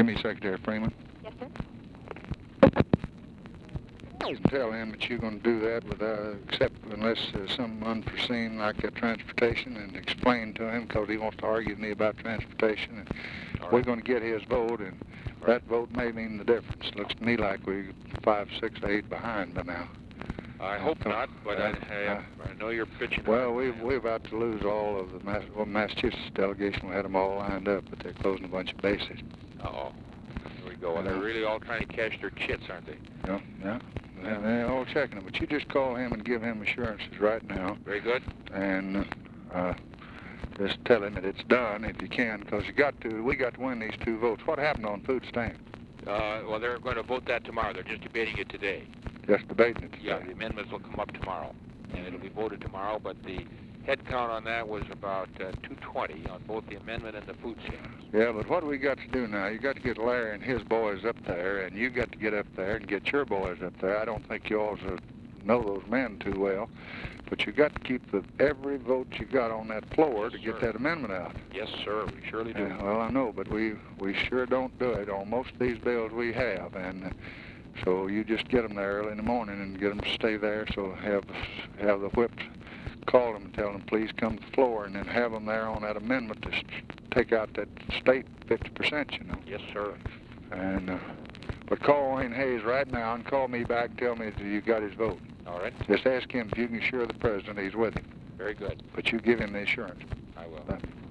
Give me Secretary Freeman. Yes, sir. Tell him that you're going to do that except unless there's something unforeseen like transportation, and explain to him, because he wants to argue with me about transportation, and we're going to get his vote, and that vote may mean the difference. Looks to me like we're 5, 6, 8 behind by now. I hope not, but I know you're pitching. Well, we're about to lose all of the Massachusetts delegation. We had them all lined up, but they're closing a bunch of bases. Uh-oh. Here we go. Well, they're really all trying to cash their chits, aren't they? Yeah. They're all checking them, but you just call him and give him assurances right now. Very good. And just tell him that it's done if you can, because we got to win these 2 votes. What happened on food stamps? Well, they're going to vote that tomorrow. They're just debating it today. Just debating it today? Yeah, the amendments will come up tomorrow, and it'll be voted tomorrow, but the head count on that was about 220 on both the amendment and the food stamps. Yeah, but what we got to do now, you got to get Larry and his boys up there, and you got to get up there and get your boys up there. I don't think you all know those men too well, but you got to keep every vote you got on that floor to get that amendment out. Yes, sir, we surely do. Well, I know, but we sure don't do it on most of these bills we have, and so you just get them there early in the morning and get them to stay there, so have the whips call them and tell them, please come to the floor, and then have them there on that amendment to take out that state 50%, you know. Yes, sir. And but call Wayne Hayes right now and call me back and tell me that you got his vote. All right. Just ask him if you can assure the president he's with him. Very good. But you give him the assurance. I will.